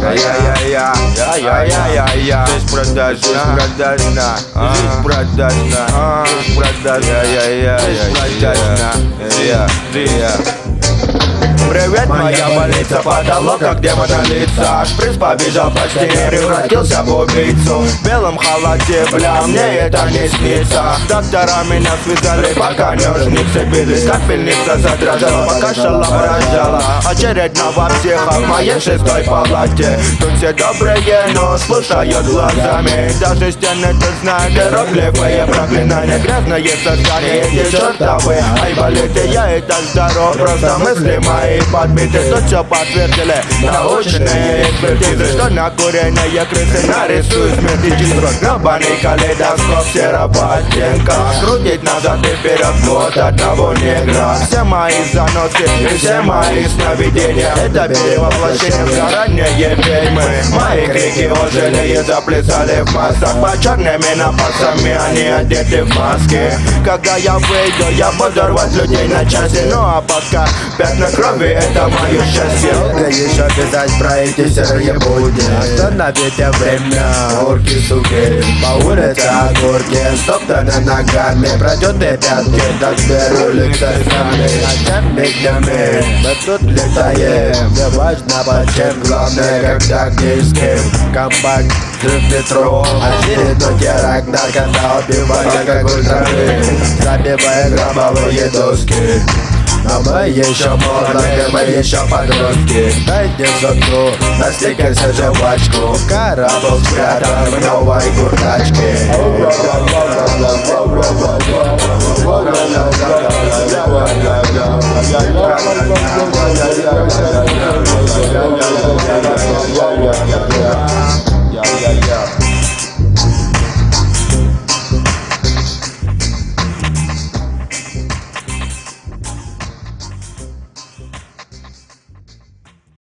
Я-я-я-я-я-я-я-я. Жизнь продажна, жизнь продажна, жизнь продажна, жизнь продажна, жизнь. Привет, моя больница, потолок как демона лица. Шприц побежал почти, превратился в убийцу. В белом халате, бля, мне это не снится. Доктора меня связали, пока нежницы бились. Капельница задрожала, пока шалава рожала. Очередного психа в моей 6-й палате. Тут все добрые, но слушают глазами. Даже стены тут знают иероглифы, проклинания. Грязные создания, эти чертовы. Ай, болит, и я и так здоров, просто мысли мои подбиты, тут все подтвердили научные экспертизы, что накуренные крысы нарисуют смерть и чистот. Гребаный калейдоскоп серого оттенка, крутить назад и вперед вот одного негра. Все мои заносы и все мои сновидения — это перевоплощение в заранее ведьмы. Мои крики ожили и заплясали в массах. Под черными напасами они одеты в маски. Когда я выйду, я буду рвать людей на части. Ну а пока пятна крови — это мое счастье. Долго еще писать про эти серые будни. Остановите время, урки, суки. По улице огурки, стоптаны ногами. Протертые пятки, так беру лица сами. Ночами, днями, мы тут летаем. Не важно почем, главное, когда где с кем. Компакт, в метро, очередной теракт, когда убивая как ультравы, забивая гробовые доски. Но мы еще молоды, мы еще подростки. Дайте сотку, на стикерсе жвачку. Корабль спрятан в новой куртачке.